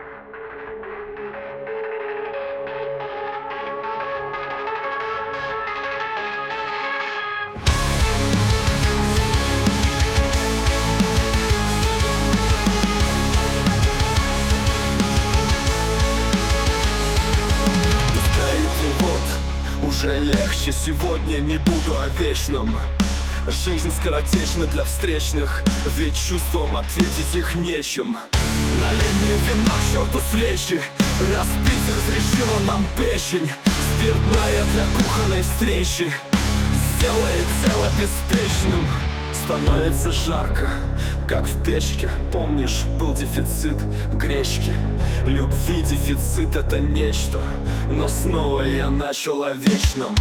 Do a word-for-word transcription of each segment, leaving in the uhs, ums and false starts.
Уже легче, сегодня не буду о вечном. Жизнь скоротечна для встречных, ведь чувством ответить их нечем. Налей мне вина к черту с плечи, разбить разрешила нам печень. Спиртная для кухонной встречи сделает тело беспечным. Становится жарко, как в печке. Помнишь, был дефицит гречки. Любви дефицит — это нечто, но снова я начал о вечном.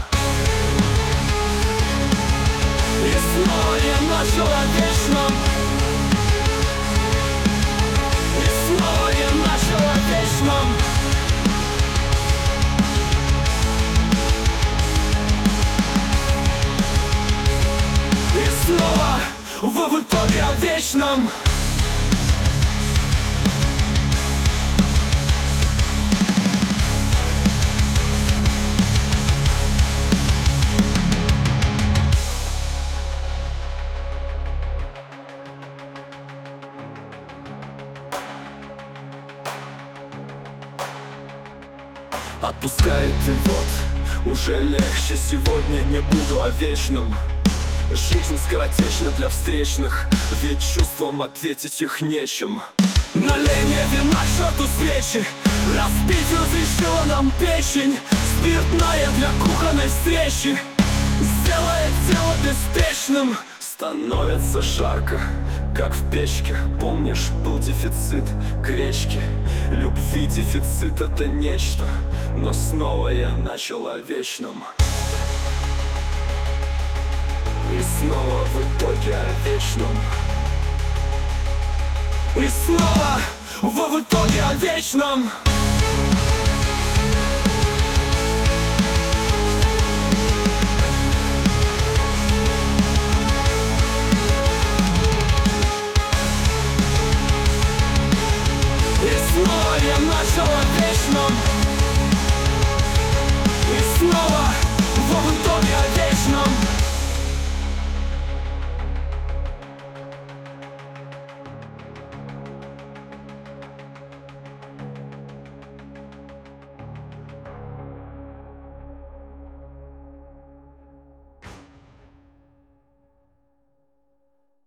И снова я начал о вечном. И снова я начал о вечном. И снова в итоге о вечном. Отпускает и вот уже легче, сегодня не буду о вечном. Жизнь скоротечна для встречных, ведь чувством ответить их нечем. Налей мне вина к черту свечи, разбить разрешила нам печень. Спиртная для кухонной встречи сделает тело беспечным. Становится жарко, как в печке. Помнишь, был дефицит гречки. Любви дефицит — это нечто, но снова я начал о вечном. И снова в итоге о вечном. И снова в итоге о вечном. И снова я начал о вечном. И снова в итоге